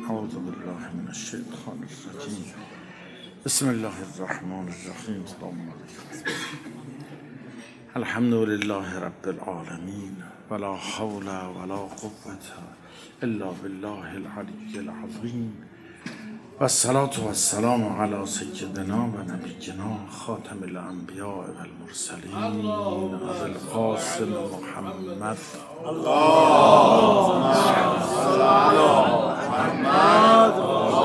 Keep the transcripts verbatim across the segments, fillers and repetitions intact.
اعوذ بالله من الشیطان الرجیم. بسم الله الرحمن الرحیم. سلام علیکم. الحمد لله رب العالمین ولا حول ولا قوة الا بالله العلی العظیم و الصلاة و السلام علی سیدنا و نبینا خاتم الانبیاء و المرسلین ابی القاسم محمد اللهم صل علی محمد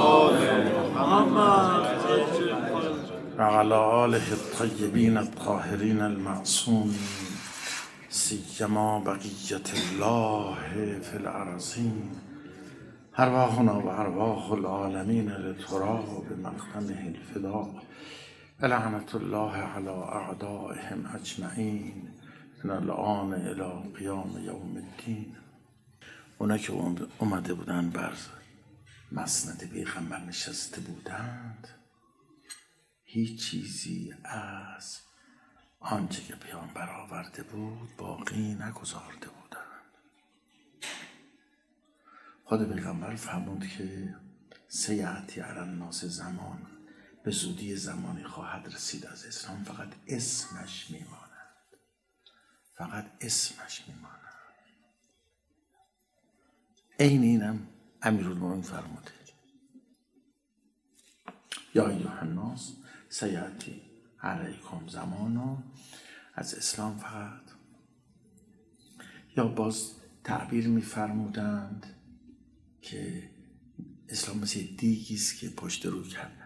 و علی آله الطیبین الطاهرین المعصومین سیما بقیت الله فی الارضین ارواحنا و ارواح العالمین لتراب بمقدمه الفداء لعنت الله علی اعدائهم اجمعین من الآن الی قیام یوم الدین. اونا که اومده بودن بر مسند پیغمبر نشسته بودند، هیچ چیزی از آنچه که پیامبر آورده بود باقی نگذارده بودند. خود پیغمبر فرمود که سیأتی علی الناس زمان، به زودی زمانی خواهد رسید از اسلام فقط اسمش میماند، فقط اسمش میماند. این اینم امیرالمومنین فرموده یا ایها الناس سیأتی علیکم زمانا، از اسلام فقط. یا باز تعبیر میفرمودند که اسلام مثل دیگی است که پشت رو کردن.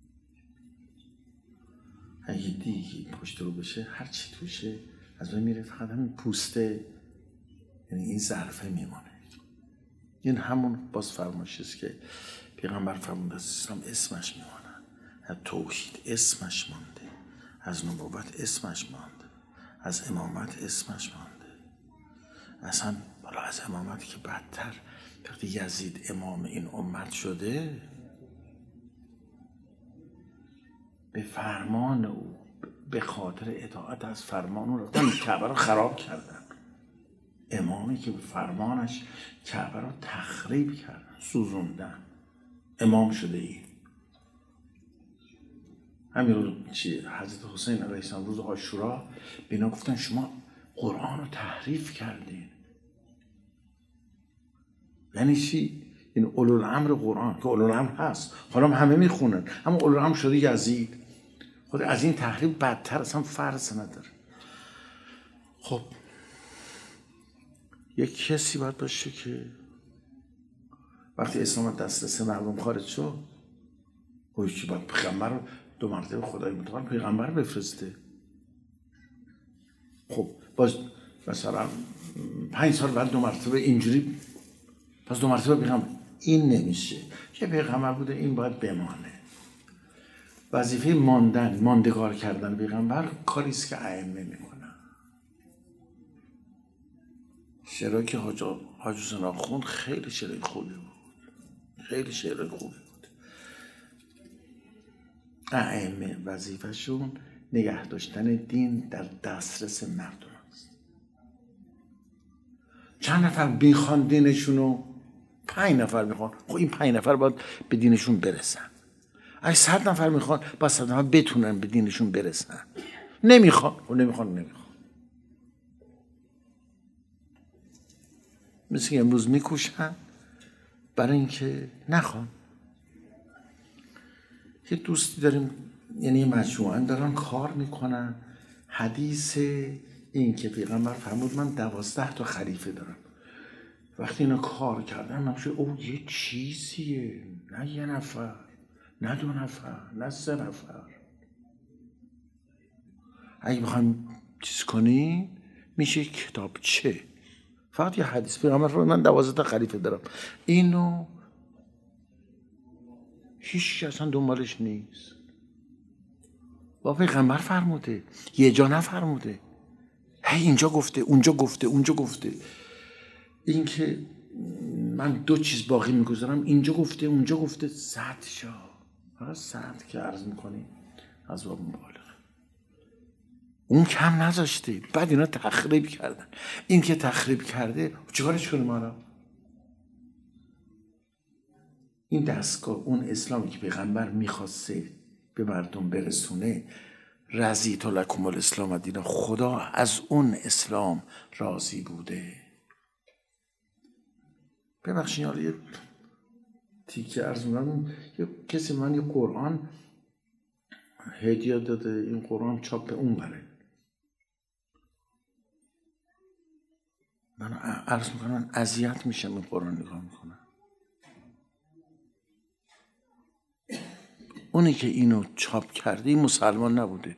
اگه دیگی پشت رو بشه هر چی توشه از بین میره، فقط همین پوسته، یعنی این ظرفه میمونه. این همون باز فرمایشی است که پیغمبر فرمود از اسلام اسمش میمونه، از توحید اسمش مانده، از نبوت اسمش مانده، از امامت اسمش مانده. اصلا بالا از امامت که بدتر، وقتی یزید امام این امت شده، به فرمان او، به خاطر اطاعت از فرمان او رفتن کعبه رو خراب کردن. امامی که به فرمانش کعبه رو تخریب کردن، سوزوندن، امام شده ای. همین روز چی حضرت حسین علیه السلام روز عاشورا به اینا گفتن شما قرآن رو تحریف کردین. یعنی چی؟ این اولوالامر قرآن که اولوالامر هست، حالا همه میخونن، اما اولوالامر شده یزید. خود از این تحریف بدتر اصلا فرض نداره. خب یک کسی باید باشه که وقتی اسلام دسترس مردم خارج شد، او یکی باید پیغمبر رو دو مرتبه خدای متعال پیغمبر بفرسته. خب باز مثلا پنج سال بعد دو مرتبه اینجوری، پس دو مرتبه پیغمبر، این نمیشه که پیغمبر بوده، این باید بمانه. وظیفه ماندن، ماندگار کردن پیغمبر کاری است که ائمه میکنن. شعرهایی که حاج حسین آقا خوند خیلی شعرهای خوبی بود، خیلی شعرهای خوبی بود. ائمه وظیفه‌شون نگه داشتن دین در دسترس مردم است. چند نفر میخوان دینشونو؟ پنج نفر میخوان. خب این پنج نفر باید به دینشون برسن. اگه صد نفر میخوان باید صد نفر بتونن به دینشون برسن. نمیخوان و نمیخوان نمیخوان. مثل که امروز میکوشن برای اینکه نخوان. یه دوستی داریم، یعنی مجموعاً دارن کار میکنن. حدیث این که پیغمبر فرمود من دوازده تا خلیفه دارم. وقتی اینا کار کردن نمیشه او یه چیزیه، نه یه نفر، نه دو نفر، نه سه نفر. اگه بخوایم چیز کنی میشه کتابچه. فقط یه حدیث پیغمبر فرمود من دوازده تا خلیفه دارم، اینو هیچ اصلا دنبالش نیست. با پیغمبر فرموده، یه جا نفرموده، هی اینجا گفته، اونجا گفته، اونجا گفته. این که من دو چیز باقی میگذارم، اینجا گفته، اونجا گفته، صد شا فقط صد که عرض میکنی از باب مبالغه. اون کم نذاشته، بعد اینا تخریب کردن. این که تخریب کرده چیکارش کنیم؟ حالا این دستگاه، اون اسلامی که پیغمبر میخواسته به مردم برسونه، رضیت لکم الاسلام دینا، خدا از اون اسلام راضی بوده. ببخشید حالا یه تیکه عرض می‌کنم، یه کسی من یه قرآن هدیه داده، این قرآن چاپ اون بره، من عرض میکنم اذیت میشم این قرآن نگاه میکنم. اونی که اینو چاپ کرده مسلمان نبوده.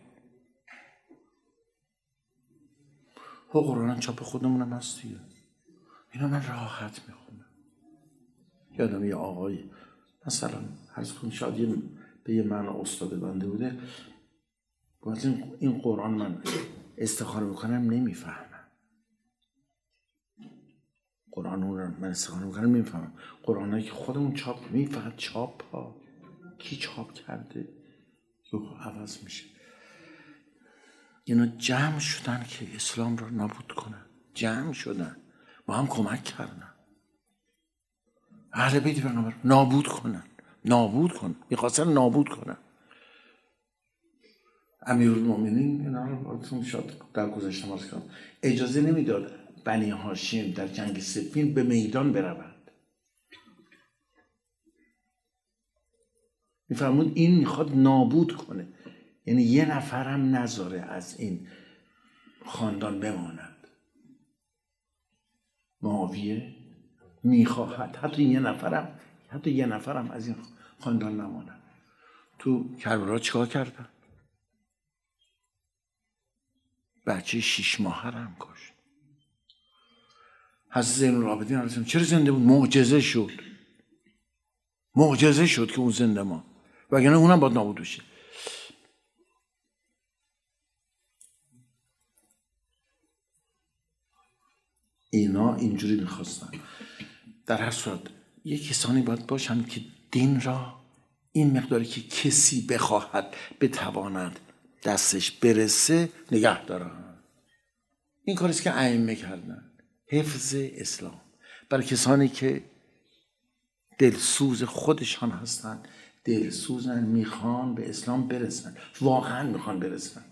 خب قرآن چاپ خودمونم هست دیگه، اینو من راحت میخونم. یادم یه آقایی مثلا عرض کنم شاید یه به یه معنی استاد بنده بوده، باید این قرآن من استخاره میکنم نمیفهمم، قرآن اون رو من استخاره میکنم نمیفهمم. قرآن هایی که خودمون چاپ می فقط چاپ ها کی چاپ کرده یه عوض میشه. اینا جمع شدن که اسلام رو نابود کنن، جمع شدن با هم کمک کردن اهل بیت پیغمبر نابود کنن، نابود کنن، میخواستن نابود کنن. امیرالمومنین اینا رو براتون شاید در گذشته مارس کنم اجازه نمیداد بنی هاشم در جنگ صفین به میدان بروند. میفرمود این میخواد نابود کنه، یعنی یه نفرم نذاره از این خاندان بماند. معاویه میخواهد حتی یه نفرم حتی یه نفرم از این خاندان نماند. تو کربلا چیکار کردن؟ بچه شیش ماهه هم کشت. حضرت زین العابدین علیه السلام چرا زنده بود؟ معجزه شد، معجزه شد که اون زنده ما، وگرنه اونم باید نابود بشه. اینا اینجوری میخواستن. در هر صورت یک کسانی باید باشن که دین را این مقداری که کسی بخواهد بتواند دستش برسه نگه دارن. این کاریست که ائمه کردن، حفظ اسلام برای کسانی که دلسوز خودشان هستن، دلسوزن، میخوان به اسلام برسن، واقعا میخوان برسن.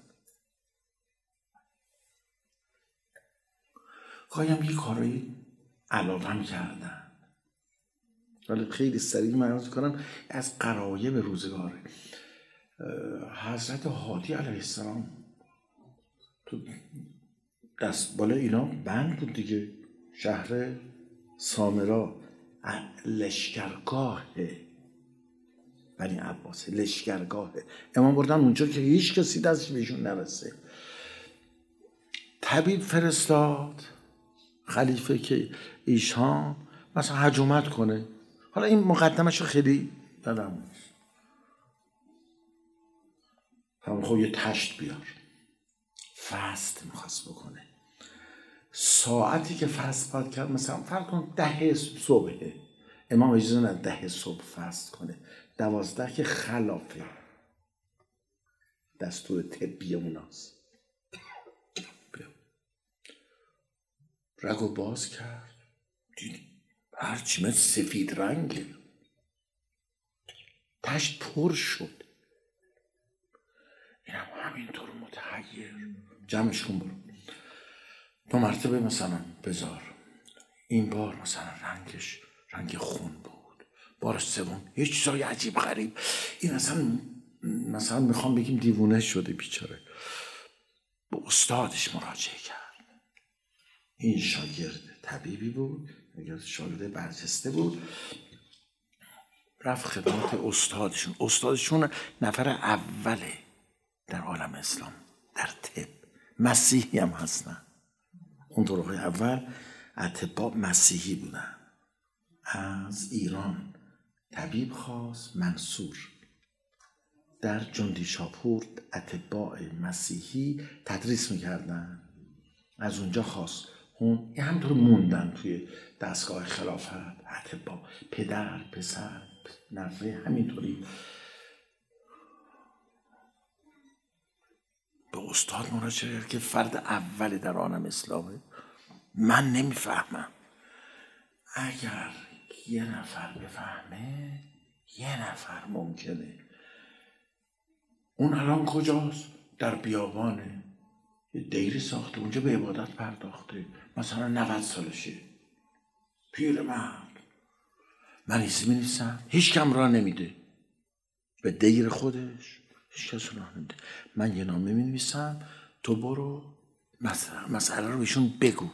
خواهیم یک کارایی علاوه هم کردن، ولی خیلی سریع من عرض کنم از غرایب روزگاره. حضرت هادی علیه السلام تو دست بالا اینا بند بود دیگه، شهر سامرا لشکرگاه بنی عباس، لشکرگاه امام بردن اونجا که هیچ کسی دستش بهشون نرسه. طبیب فرستاد خلیفه که ایشان مثلا هجومت کنه. حالا این مقدمش رو خیلی دادم هم خب یه تشت بیار، فست میخواست بکنه. ساعتی که فست باید کرد مثلا فرض کن ده صبحه، امام اجازه نه ده صبح فست کنه، دوازده که خلافه دستور طبی اوناست. رگو باز کرد دید هرچی من سفید رنگه، تشت پر شد. اینم همینطور متحیر، جمعش کن برو دو مرتبه مثلا بذار. این بار مثلا رنگش رنگ خون بود، بار سوم یه چیزای عجیب غریب. این اصلا مثلا میخوام بگیم دیوونه شده بیچاره. به استادش مراجعه کرد. این شاگرد طبیبی بود، شاگرد برجسته بود، رفت خدمت استادشون. استادشون نفر اوله در عالم اسلام در طب، مسیحی هم هستن. اون طرقای اول اطباء مسیحی بودن. از ایران طبیب خواست، منصور در جندی شاپور اطباء مسیحی تدریس میکردن. از اونجا خواست، اون یه همطور موندن توی دستگاه خلافت. اطباء پدر، پسر، نفره همینطوری. به استاد مراجعه کرد که فرد اولی در عالم اسلامه، من نمیفهمم، اگر یه نفر بفهمه یه نفر ممکنه. اون الان کجاست؟ در بیابانه، یه دیری ساخته اونجا به عبادت پرداخته، مثلا نود سالشه، پیرمرد. من ایسی می‌نویسم، هیچ کم راه نمیده به دیر خودش، هیچ کس راه نمیده. من یه نامه می‌نویسم، تو برو مسئله, مسئله رو بهشون بگو.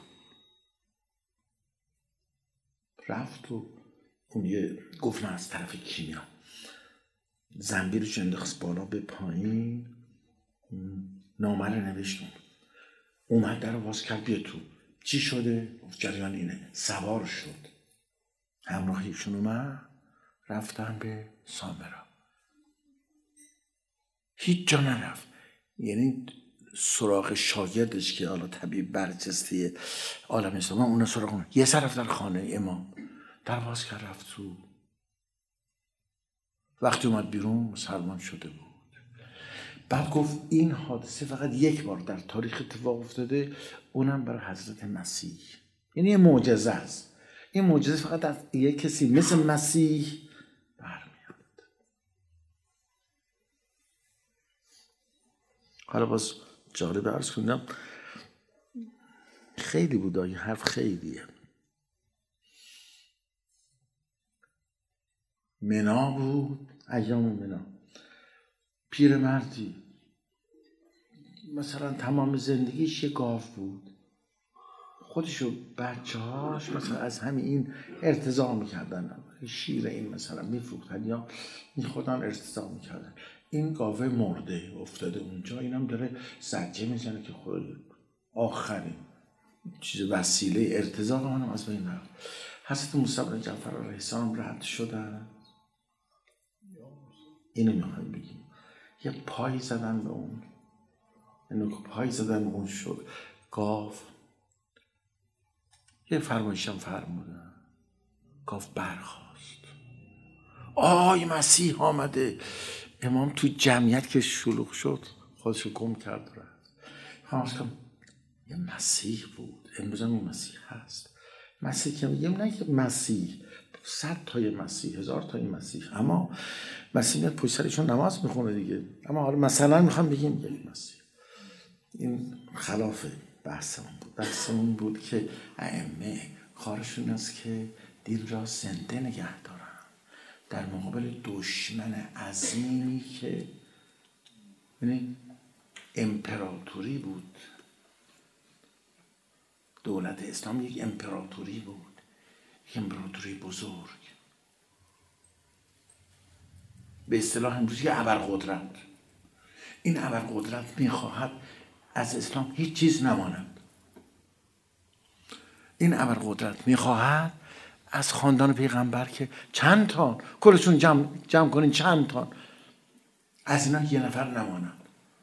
رفت و اون یه گفت من از طرف کیمیا زنبیلش انداخت بالا به پایین، نامه رو نوشت، اومد در رو باز کرد، بیا تو. چی شده؟ جریان اینه، سوار شد، همراهیشون اومد، رفتن به سامرا. هیچ جا نرفت، یعنی سراغ شاگردش که حالا طبیب برجسته عالم اسلام، اون سراغ اون. یه سر رفت در خانه امام، در باز کرد، رفت تو. وقتی اومد بیرون مسلمان شده بود. بعد گفت این حادثه فقط یک بار در تاریخ اتفاق افتاده، اونم برای حضرت مسیح. یعنی یه معجزه است. این معجزه فقط از یک کسی مثل مسیح برمیاد. حالا باز جالب عرض کنم، خیلی بود این حرف، خیلیه. منا بود، ایام منا. پیرمردی مثلا تمام زندگیش یه گاو بود، خودش و بچه هاش مثلا از همین این ارتضاع میکردن، شیر این مثلا میفروختن یا میخوردن ارتضاع میکردن. این گاوه مرده افتاده اونجا، اینم داره زجه میزنه که خود آخرین چیز وسیله ارتضاع منم از بین رفت. حضرت موسی بن جعفر علیه السلام رد شدن، اینو میخوایم بگیم، یه پای زدن به اون، اینو که پای زدن به اون شد گاو، یه فرمایشم فرمودن، گاو برخاست، آی مسیح آمده. امام تو جمعیت که شلوغ شد خودشو گم کرد و رفت. فرمایش کنم یه مسیح بود، امروز هم یه مسیح هست. مسیح که میگم نه که مسیح صد تای مسیح، هزار تای مسیح، اما مسیح میاد پشت سرشون نماز میخونه دیگه. اما حالا مثلا میخوام بگیم یک مسیح. این خلاف بحثمون بود. بحثمون بود که ائمه کارشون است که دین را زنده نگه دارن در مقابل دشمن عظیمی که یعنی امپراتوری بود. دولت اسلام یک امپراتوری بود، یک امپراتوری بزرگ، به اصطلاح امروزی ابرقدرت. این ابرقدرت میخواهد از اسلام هیچ چیز نماند. این ابرقدرت میخواهد از خاندان پیغمبر که چند تا کلشون جمع, جمع کنین، چند تا از اینا یه نفر نماند.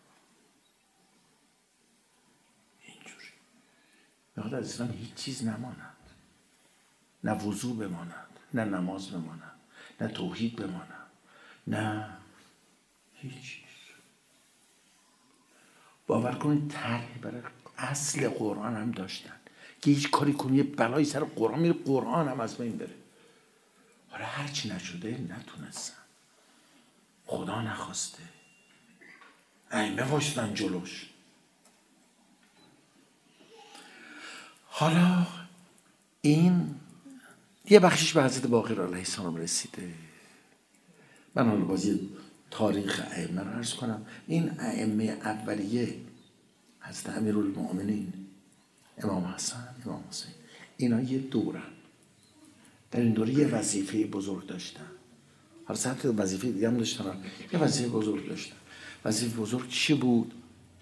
اینجوری میخواد از اسلام هیچ چیز نماند، نه وضو بماند، نه نماز بماند، نه توحید بماند، نه هیچ چیز. باور کنید طرحی برای اصل قرآن هم داشتن که هیچ کاری کنی یه بلایی سر قرآن میره، قرآن هم از بین بره. حالا هرچی نشده نتونستن، خدا نخواسته، ائمه واشتن جلوش. حالا این یه بخشش به حضرت باقر علیه السلام رسیده. من حالا بازی تاریخ ائمه رو عرض کنم. این ائمه اولیه حضرت امیرالمؤمنین امام حسن، امام حسین، اینا یه دورن، در این دوره یه وظیفه بزرگ داشتن. هر ساعت وظیفه دیگه هم داشتن، یه وظیفه بزرگ داشتن. وظیفه بزرگ چی بود؟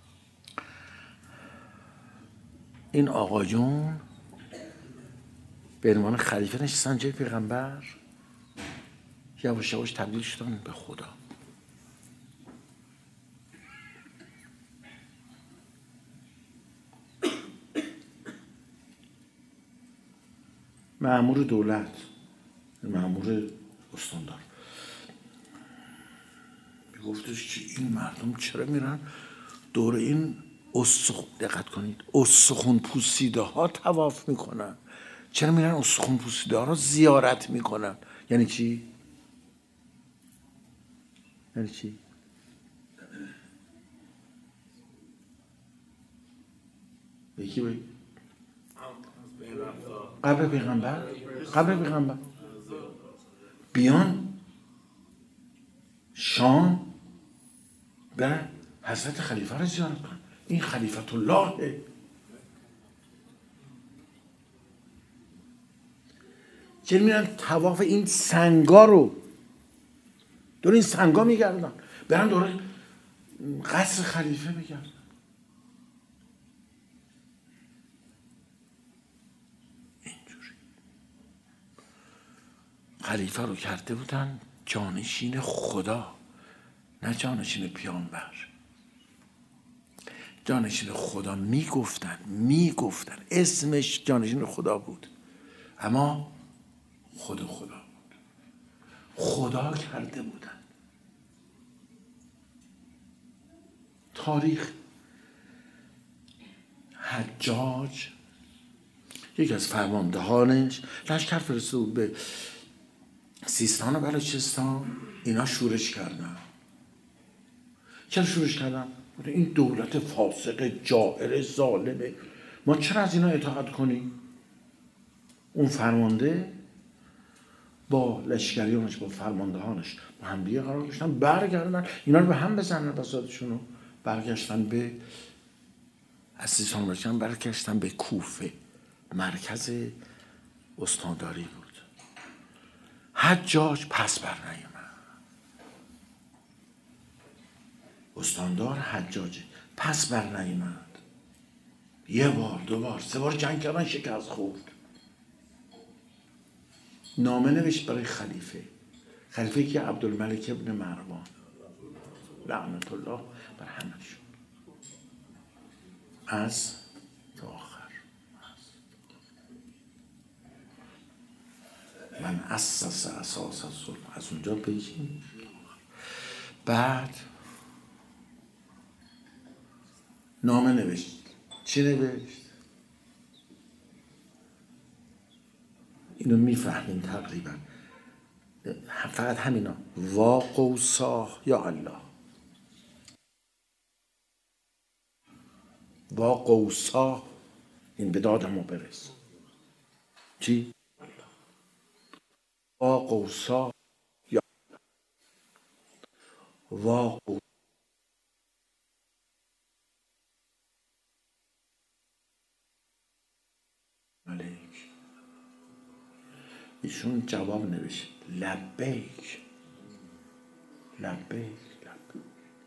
این آقایون به عنوان خلیفه نشستن جای پیغمبر، یواش یواش تبدیل شدن به خدا. مأمور دولت، مأمور استاندار میگفتش که این مردم چرا میرن دور این استخون، دقت کنید، استخون پوسیده ها طواف میکنن؟ چرا میرن استخون پوسیده ها رو زیارت میکنن؟ یعنی چی؟ یعنی چی؟ یکی بگی قبر پیغمبر قبر پیغمبر بیان شام برن حضرت خلیفه رو زیارت کن. این خلیفت اللهه. چه میرن طواف این سنگا رو دور این سنگا میگردن، برن دور قصر خلیفه میگردن. اینجوری خلیفه رو کرده بودن جانشین خدا، نه جانشین پیامبر. جانشین خدا میگفتن میگفتن اسمش جانشین خدا بود، اما خود خدا بود، خدا کرده بودن. تاریخ حجاج یکی از فرماندهانش لشکر فرستاده بود به سیستان و بلوچستان، اینا شورش کردن. چرا شورش کردن؟ این دولت فاسق جائر ظالمه، ما چرا از اینا اطاعت کنیم؟ اون فرمانده با لشکریانش با فرماندهانش با هم دیگه قرار داشتن برگردن اینا رو به هم بزنن، بساطشون رو برگشتن به از سیستان بلوچستان برگشتن به کوفه، مرکز استانداری بود. حجاج پس بر نیامد. استاندار حجاج پس بر نیامد. یه بار دو بار سه بار جنگ کردن، شکست خورد. نامه نوشت برای خلیفه، خلیفه که عبدالملک ابن مروان لعنت الله بر همه‌شون، از تا آخر من اسس اساس الظلم، از اونجا بگیم. بعد نامه نوشت. چی نوشت؟ اینو میفهمین تقریبا، فقط همینا. وا قوسا یا الله، وا قوسا، این به دادمو برس. چی؟ وا قوسا یا وا قوسا. ملک ایشون جواب نوشت لبیک لبیک لبیک.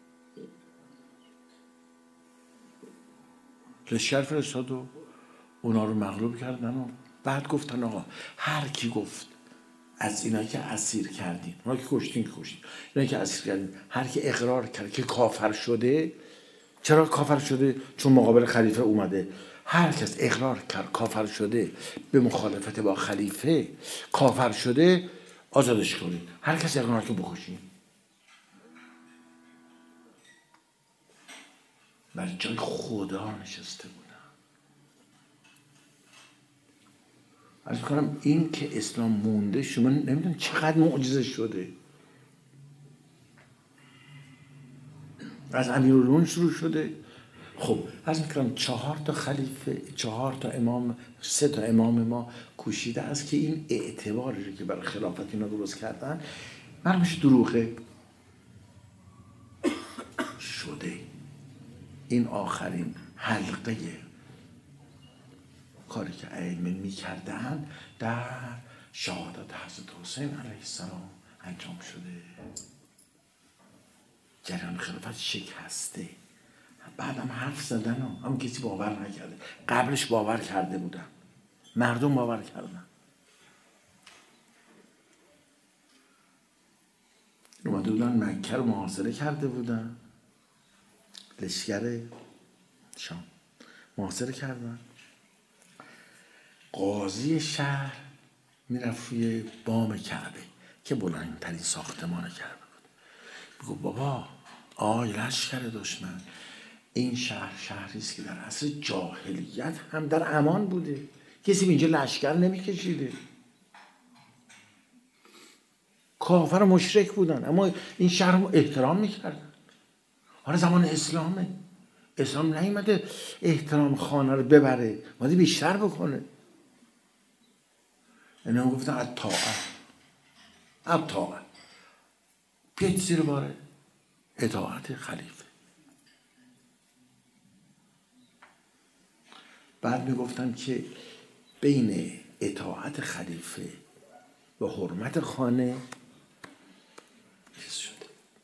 لشکر فرستاد و اونا رو مغلوب کردن و بعد گفتن آقا هر کی گفت از اینا که اسیر کردین، اونا که کشتین که کشتین، اینا که اسیر کردین، هر کی اقرار کرد که کافر شده. چرا کافر شده؟ چون مقابل خلیفه اومده. هر کس اقرار کرد کافر شده، به مخالفت با خلیفه کافر شده، آزادش کنید. هر کس اقرار که بکشین. بر جای خدا نشسته بودن. عرض می‌کنم این که اسلام مونده، شما نمیدونید چقدر معجزه شده. از امیرالمومنین شروع شده. خب عرض می‌کنم چهار تا خلیفه، چهار تا امام، سه تا امام ما کوشیده است که این اعتباری رو که برای خلافت اینا درست کردن معلومش دروغه شده. این آخرین حلقه کاری که ائمه می‌کردن در شهادت حضرت حسین علیه السلام انجام شده. جریان خلافت شکسته. بعدم حرف زدن و هم کسی باور نکرده. قبلش باور کرده بودن، مردم باور کردن. اومده بودن مکه رو محاصره کرده بودن، لشکر شام محاصره کردن. قاضی شهر میرفت روی بام کعبه که بلندترین ساختمان کعبه بود، میگو بابا آی لشکر دشمن، این شهر شهری است که در عصر جاهلیت هم در امان بوده، کسی اینجا لشکر نمیکشیده، کافر و مشرک بودن، اما این شهر رو احترام میکردن. حالا زمان اسلامه، اسلام نیومده احترام خانه رو ببره، اومده بیشتر بکنه. اینا گفتن الطاعه الطاعه، پیچ زیر باره اطاعت خلیفه. بعد میگفتن که بین اطاعت خلیفه و حرمت خانه چیز شده.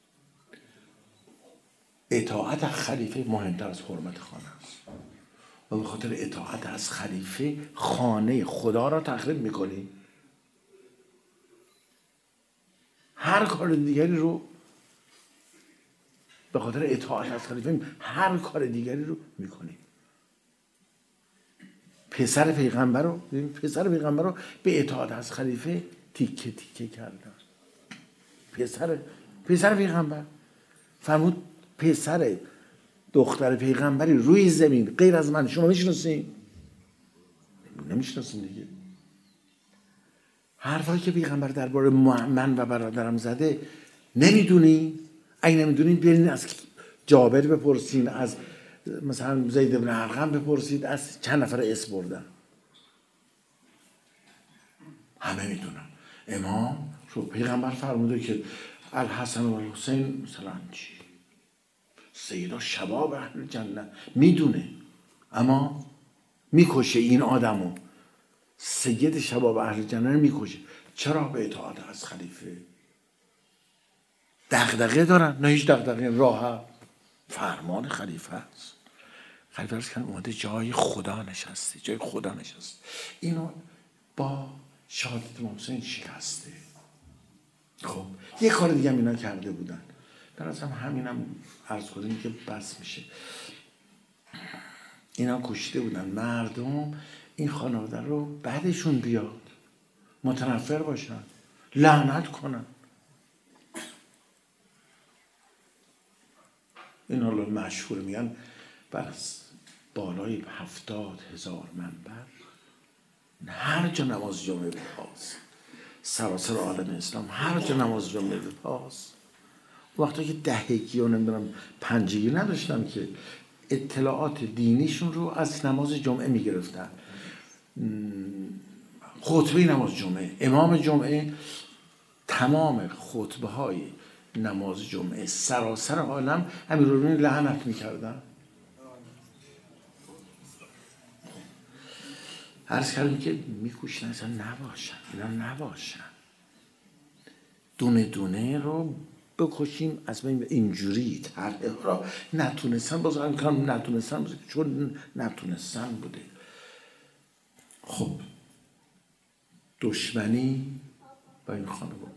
اطاعت خلیفه مهمتر از حرمت خانه است و به خاطر اطاعت از خلیفه خانه خدا را تخریب میکنی، هر کار دیگری رو به خاطر اطاعت از خلیفه هر کار دیگری رو میکنی. پسر پیغمبر رو پسر پیغمبر رو به اطاعت از خلیفه تیکه تیکه کردن. پسر پسر پیغمبر فرمود پسر دختر پیغمبری روی زمین غیر از من شما میشناسین؟ نمیشناسین دیگه. حرفایی که پیغمبر درباره من و برادرم زده نمیدونی؟ اگه نمیدونین برین از جابر بپرسین، از مثلا زید بن ارقم بپرسید، از چند نفر اسم بردن، همه میدونن. امام رو پیغمبر فرموده که الحسن و الحسین مثلا چی سیدا شباب اهل جنت، میدونه اما میکشه این آدمو، سید شباب اهل جنت میکشه. چرا؟ به اطاعت از خلیفه. دغدغه دارن؟ نه هیچ دغدغه، راحت فرمان خلیفه است. خلیفه است که اومده جای خدا نشسته، جای خدا نشسته. اینو با شهادت امام حسین شکسته. خب یه کار دیگه هم اینا کرده بودن، در اصل همینم عرض کنیم که بس میشه. اینا کشته بودن مردم این خانواده رو بعدشون بیاد متنفر باشن، لعنت کنن. این حالا مشهور میگن بر بالای هفتاد هزار منبر هر جا نماز جمعه به پاس، سراسر عالم اسلام هر جا نماز جمعه به پاس. وقتی که دهگی و نمیدونم پنجگی نداشتم که اطلاعات دینیشون رو از نماز جمعه میگرفتن. خطبه نماز جمعه، امام جمعه تمام خطبه های نماز جمعه سراسر عالم امیرالمومنین لعنت میکردن. عرض کردیم که میکوشن اصلا نباشن، اینا نباشن، دونه دونه رو بکشیم از بین. اینجوری طرح را نتونستن بازم کنم، نتونستن بازم چون نتونستن بوده. خب دشمنی با این خانواده،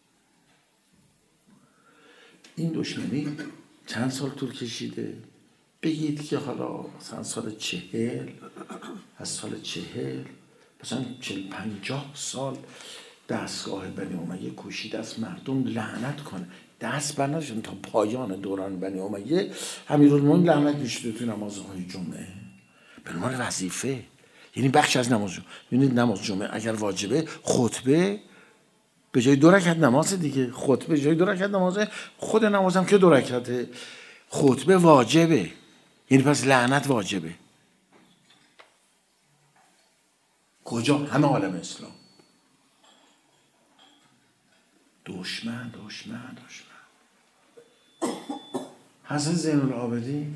این دشمنی چند سال طول کشیده؟ بگید که حالا مثلا سال چهل، از سال چهل مثلا چهل پنجاه سال دستگاه بنی امیه کوشیده از مردم لعنت کنه، دست برنداشتن تا پایان دوران بنی امیه. امیرالمومنین لعنت میشده توی نمازهای جمعه به عنوان وظیفه، یعنی بخش از نماز جمعه. یعنی نماز جمعه اگر واجبه، خطبه به جای دو رکعت نماز دیگه، خطبه به جای دو رکعت نمازه، خود نمازم که دو رکعته، خطبه واجبه، یعنی پس لعنت واجبه. کجا؟ همه عالم اسلام. دشمن دشمن دشمن. حسن زین العابدین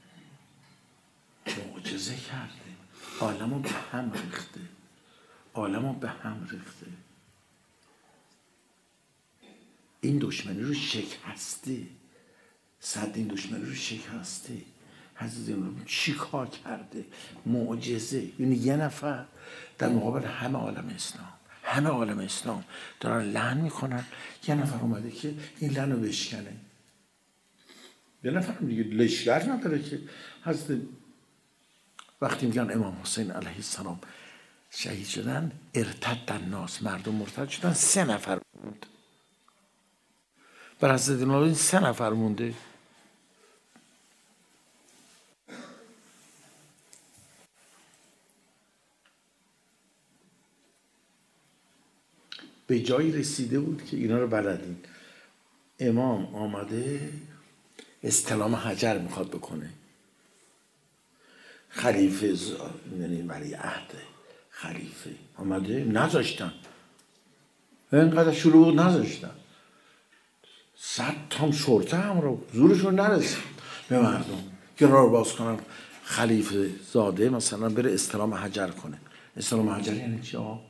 معجزه کرده، عالمو به هم ریخته، عالمو به هم ریخته. این دشمنی رو شکسته، صد این دشمنی رو شکسته. حضرت زین چی کار کرده؟ معجزه. یعنی یه نفر در مقابل همه عالم اسلام، همه عالم اسلام دارن لعن میکنن، یه نفر اومده که این لعن رو بشکنه. یه نفر دیگه لشکر نداره که. حضرت وقتی میگن امام حسین علیه السلام شهید شدن، ارتد الناس، مردم مرتد شدن، سه نفر بود. بر حضرت امام سه نفر مونده. به جایی رسیده بود که اینا رو بلدین. امام آمده استلام حجر میخواد بکنه، خلیفه یعنی ولی عهد خلیفه آمده، نذاشتن، اینقدر شروع بود نذاشتن، صد تام شرطه هم رو زورشون نرسید به مردم که راه رو باز کنن خلیفه زاده مثلا بره استلام حجر کنه. استلام حجر یعنی چی آقا؟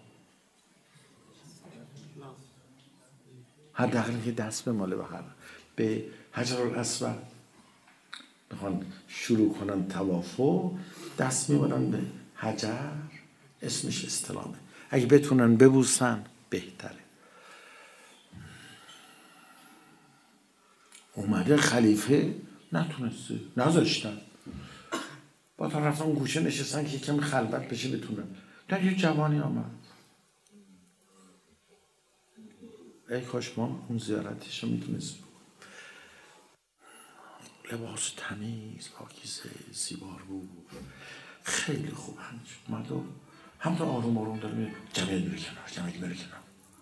حداقل که دست به ماله بخرن به حجر الاسود میخوان شروع کنن طوافو، دست میبرن به حجر، اسمش استلامه. اگه بتونن ببوسن بهتره. اومده خلیفه نتونسته، نذاشتن، با تا رفتن گوشه نشستن که کمی خلوت بشه بتونن. در یه جوانی آمد، ای کاش ما اون زیارتش رو میتونستیم. لباس تمیز پاکیزه زیبا بود، خیلی خوب همینش اومد و همطور آروم آروم داره میره جمعیت میره کنار، جمعیت میره کنار،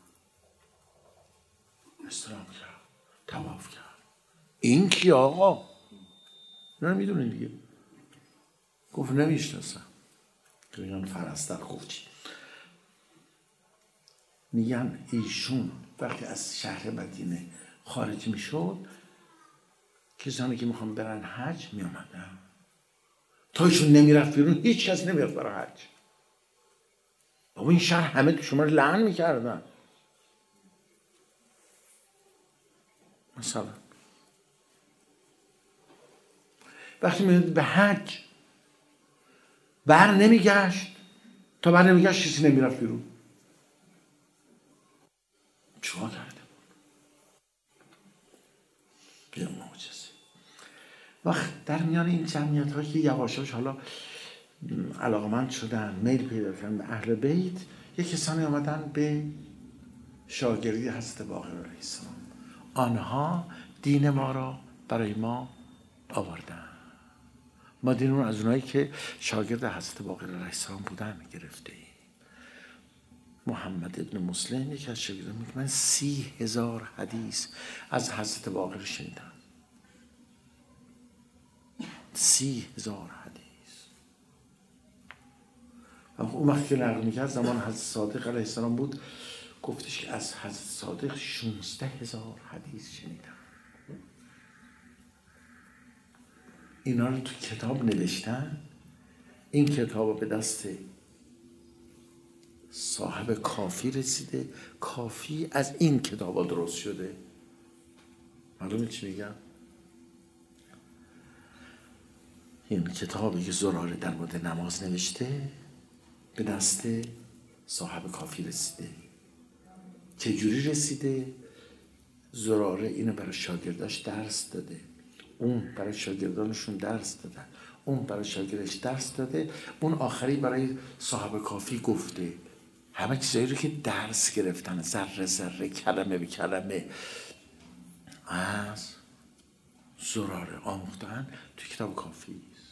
استلام کرد، طواف کرد. این کی آقا؟ نه میدونین دیگه. گفت نمیشناسم. که میگن فرستر گفت چی؟ میگن ایشون وقتی از شهر مدینه خارج میشد، کسانی که میخوام برن حج میامدن، تا ایشون نمیرفت بیرون هیچ کس نمیرفت برای حج. بابا این شهر همه تو شما رو لعن میکردن. مثلا وقتی میاد به حج بر نمیگشت، تا بر نمیگشت کسی نمیرفت بیرون. چیکار کرده بود؟ بیا معجزه. وقت در میان این جمعیت هایی که یواشاش حالا علاقمند شدن، میل پیدا کردن به اهل بیت، یک کسانی آمدن به شاگردی حضرت باقر علیه السلام. آنها دین ما را برای ما آوردن. ما دین رو از اونایی که شاگرد حضرت باقر علیه السلام بودن گرفته ایم. محمد ابن مسلم یکی از شاگردان میگه من سی هزار حدیث از حضرت باقر شنیدم. سی هزار حدیث. اون وقت که نقل میکرد زمان حضرت صادق علیه السلام بود، گفتش که از حضرت صادق شانزده هزار حدیث شنیدم. اینا رو تو کتاب نوشتن. این کتاب به دست صاحب کافی رسیده. کافی از این کتابا درست شده. معلومه چی میگم؟ این کتابی که زراره در مورد نماز نوشته به دست صاحب کافی رسیده. چجوری رسیده؟ زراره اینو برای شاگرداش درس داده، اون برای شاگردانشون درس داده، اون برای شاگردش درس داده، اون آخری برای صاحب کافی گفته. همه چیزایی رو که درس گرفتن، ذره ذره، کلمه به کلمه از زراره آموختن تو کتاب کافی است.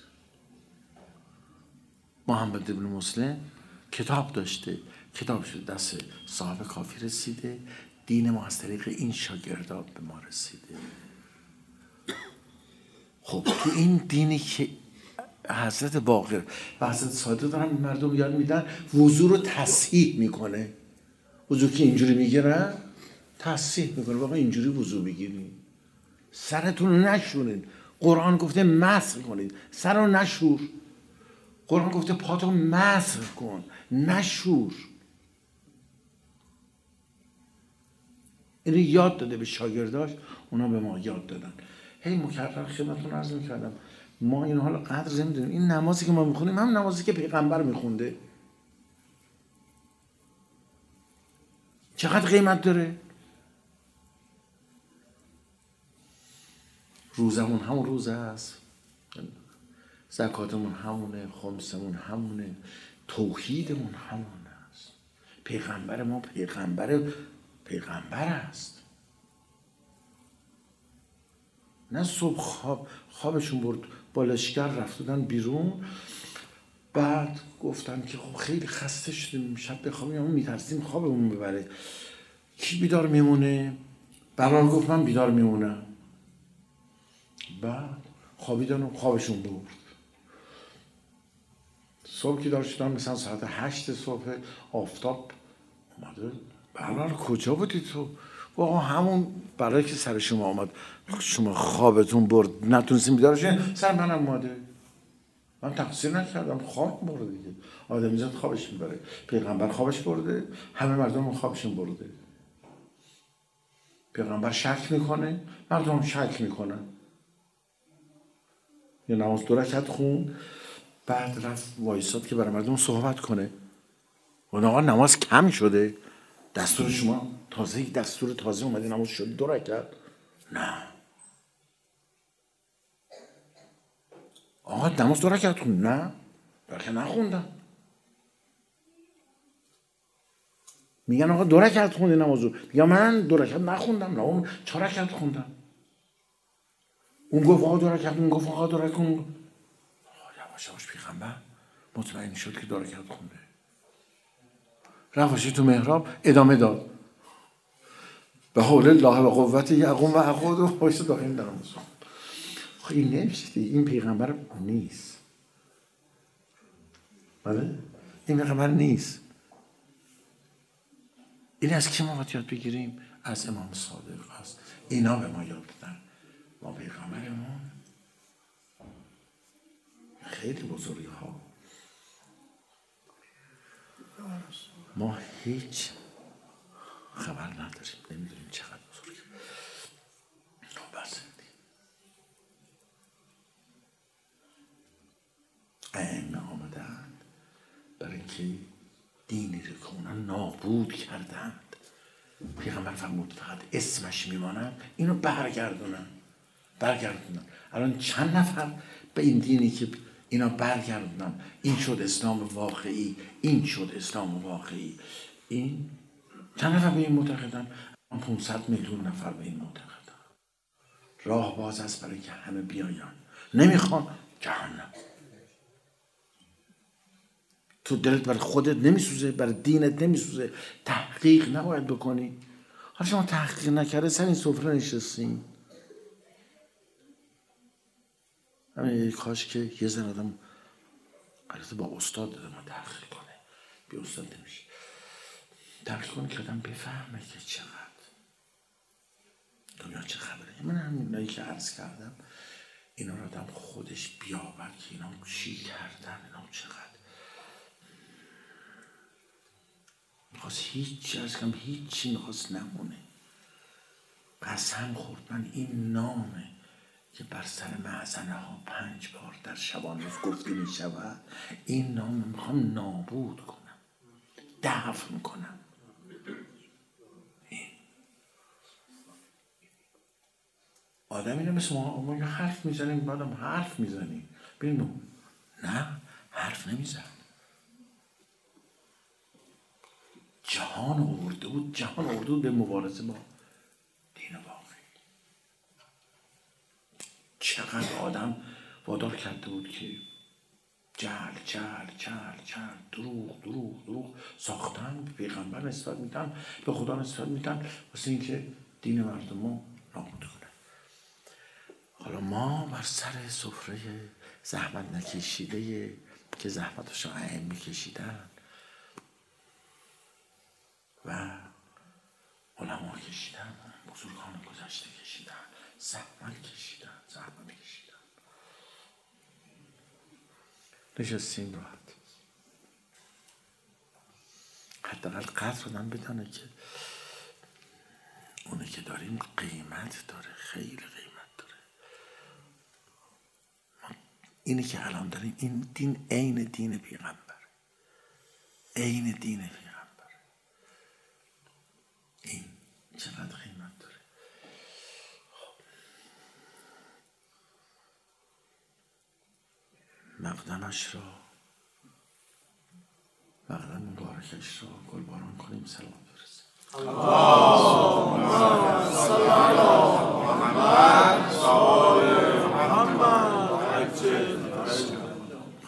محمد ابن مسلم کتاب داشته، کتاب شد دست صاحب کافی رسیده، دین ما از طریق این شاگردان به ما رسیده. خب تو این دینی که حضرت باقر و حضرت صادق دارن مردم یاد میدن، وضو رو تصحیح میکنه. وضو که اینجوری میگیرن تصحیح میکنه، واقعا اینجوری وضو بگیرین، سرتون رو نشورین. قرآن گفته مسح کنید، سر رو نشور. قرآن گفته پاتو مسح کن، نشور. اینو یاد داده به شاگرداش، اونا به ما یاد دادن. هی مکرر خدمتتون عرض میکردم، ما این حالا قدر نمیدونیم. این نمازی که ما میخونیم هم نمازی که پیغمبر میخونده. چقدر قیمت داره؟ روزمون همون روز است، زکاتمون همونه، خمسمون همونه، توحیدمون همون است. پیغمبر ما پیغمبر پیغمبر است. نه صبح خواب خوابشون برد با لشکر رفتن بیرون، بعد گفتن که خب خیلی خسته شدیم شب بخوابیم، اما میترسیم خوابمون ببره، کی بیدار میمونه؟ برار گفت من بیدار میمونم. بعد خوابیدن و خوابشون بود. صبح که دار شدن مثلا ساعت هشت صبح آفتاب اومده. برار کجا بودی تو؟ آقا همون برای که سر شما آمد، شما خوابتون برد نتونستیم بیدار شدین، سر منم اومده. من تقصیر نکردم، خواب برده دیگه. آدمی زاد خوابش میبره. پیغمبر خوابش برده، همه مردم خوابشون برده. پیغمبر شک میکنه، مردم شک میکنن. یه نماز دو رکعت خون، بعد رفت وایساد که برای مردم صحبت کنه. اون آقا نماز کم شده، دستور شما تازه یک دستور تازه اومده نماز شده دو رکعت. نه آقا نماز دو رکعت خون. نه بلکه نخوندم. میگن آقا دو رکعت خوندی نمازو. میگم من دو رکعت نخوندم، نه اون چهار رکعت خوندم. اون گفت آقا دو رکعت، اون گفت آقا دو رکعت. یواش یواش پیغمبر مطمئن شد که دو رکعت خونده. رفت تو محراب ادامه داد. به حول الله و قوته یقوم و اقعد و وایس داخل در نماز. خب این نمیشه دیگه، این پیغمبر نیست. بله این پیغمبر نیست. این از کی ما باید یاد بگیریم؟ از امام صادق هست. اینا به ما یاد بدن. ما پیغمبرمون خیلی بزرگی ها. ما هیچ خبر نداریم، نمیدونیم چقدر بزرگی. بس ائمه آمدند برای اینکه دینی رو که اونا نابود کردند، پیغمبر فرمود فقط اسمش میمانند، اینو برگردونن برگردونن. الان چند نفر به این دینی که اینا برگردونن، این شد اسلام واقعی، این شد اسلام واقعی. این چند نفر به این معتقدن؟ پانصد میلیون نفر به این معتقدن. راه باز است برای که همه بیایان. نمیخوان جهنم. تو دلت برای خودت نمیسوزه، برای دینت نمیسوزه، تحقیق نباید بکنی. حالا شما تحقیق نکرده سر این سفره نشستین. همین کاش که یه زن آدم البته با استاد داده ما تحقیق کنه، بی استاد نمیشه. تحقیق کنه که آدم بفهمه که چقدر دنیا چه خبره. من همینایی که عرض کردم اینا رو آدم خودش بیاور که اینا چی کردن، اینا چقدر میخواست هیچی عرض کنم، هیچی میخواست نمونه. قسم خورد من این نامه که بر سر معزنه ها پنج بار در شبان روز گفته می شود، این نام میخوام نابود کنم، دفن کنم. این آدم اینه مثل ما, ما یه حرف میزنیم، بعدم حرف میزنیم ببینیم. نه حرف نمیزن. جهان آورده بود، جهان آورده بود به مبارزه با دین واقعی. چقدر آدم وادار کرده بود که جهل جهل جهل جهل دروغ دروغ دروغ ساختن، به پیغمبر نسبت میدن، به خدا نسبت میدن، واسه اینکه دین مردم رو نابود کنه. حالا ما بر سر سفره زحمت نکشیده که زحمتشو ائمه کشیدن و علما کشیدن، بزرگان گذشته کشیدن، زحمت کشیدن زحمت کشیدن نشستیم راحت. حداقل قدر آدم بدانه که اونه که داریم قیمت داره، خیلی قیمت داره. اینه که الان داریم، این دین عین دین پیغمبر، عین دین پیغمبر. این چقدر قیمت داره. مقدمش را، مقدم مبارکش را گلباران کنیم، سلام برسیم. اللهم صل علی محمد.